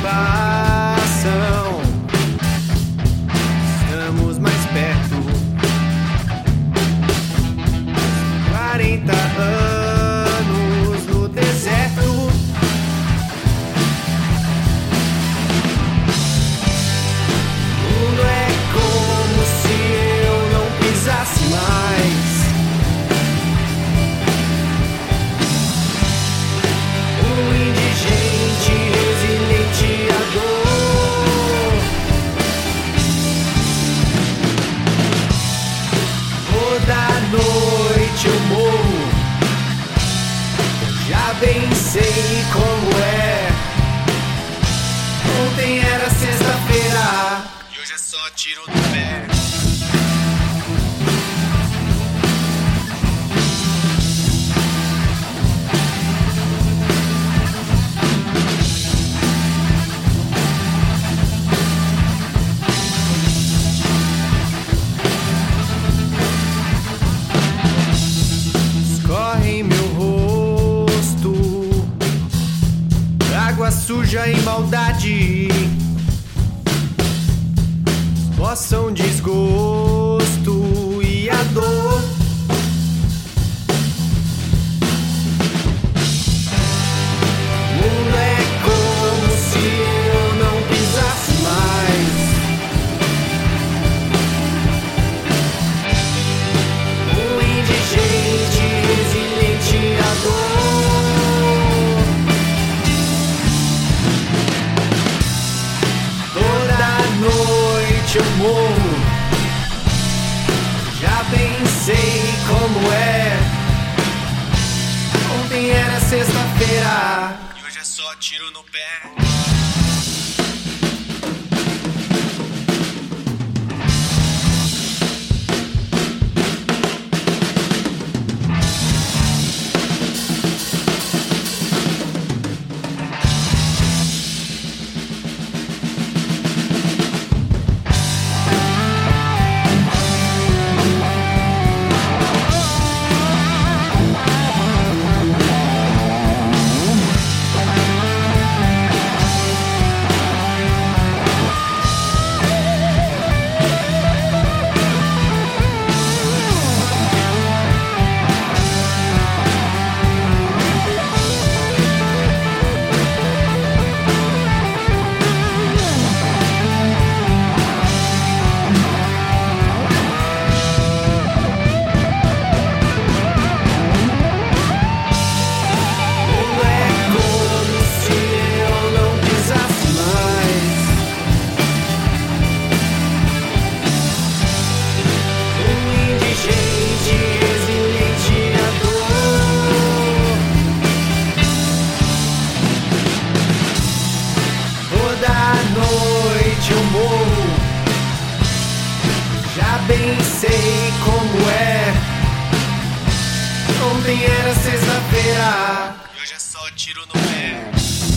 preocupação. Estamos mais perto. 40 anos no deserto. O mundo é como se eu não pisasse mais. O indigente resiliente à dor. Toda noite eu morro. Já bem sei como é. Ontem era sexta-feira e hoje é só tiro no pé. Escorre em meu rosto água suja e maldade. Possam desgosto e a dor. O mundo é como se eu não pisasse mais. O indigente resiliente à dor. Toda noite eu morro. Já bem sei como é. Ontem era sexta-feira e hoje é só tiro no pé. Bem sei como é. Ontem era sexta-feira e hoje é só tiro no pé.